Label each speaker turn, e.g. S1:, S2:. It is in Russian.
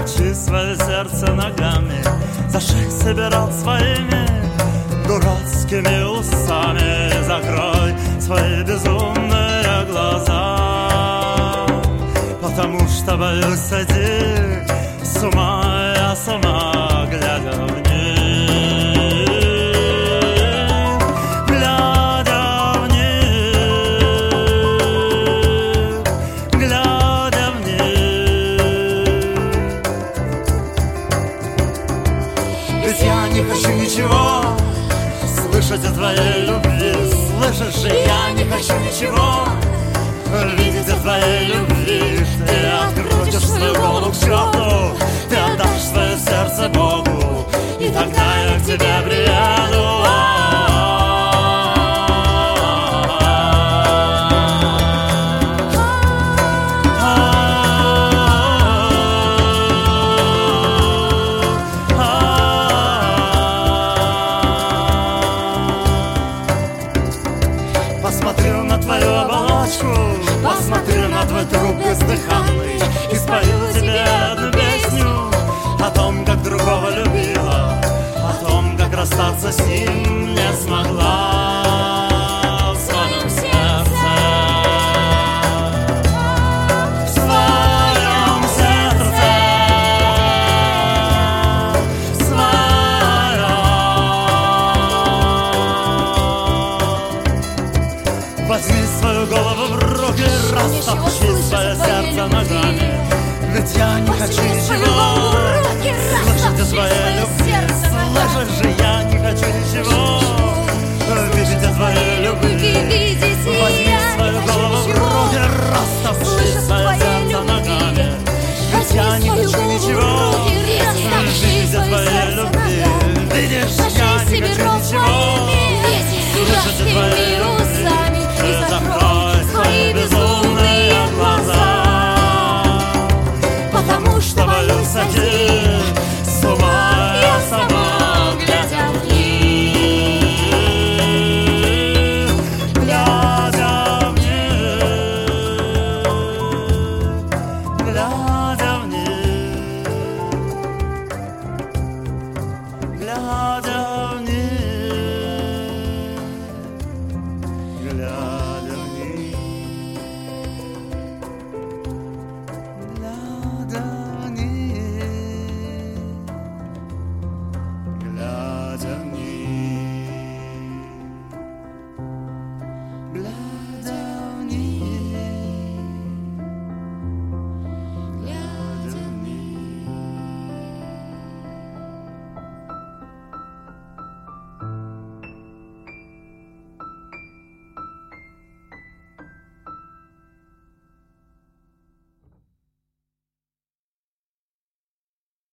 S1: Растопчи свое сердце ногами, зашей собирал своими дурацкими усами. Закрой свои безумные глаза, потому что боюсь сойти с ума я сама, глядя в них. Ничего слышать о твоей любви, слышишь же, я не хочу ничего видеть о твоей любви. Ты открутишь свою голову к черту, ты отдашь свое сердце Богу, и тогда я к тебе приеду. Посмотрю на твою оболочку, посмотрю на твой труп бездыханный и спою тебе одну песню о том, как другого любила, о том, как расстаться с ним не смогла в своем сердце. В своем сердце, в своем. Возьми свою голову в руки, растопчи свое сердце ногами, ведь я не хочу ничего слышать о твоей любви. Слышишь же, я не хочу ничего видеть о твоей любви. Возьми свою голову в руки, растопчи свое сердце ногами, ведь я не хочу ничего видеть о твоей любви. Видишь, я не хочу ничего слышать о твоей любви.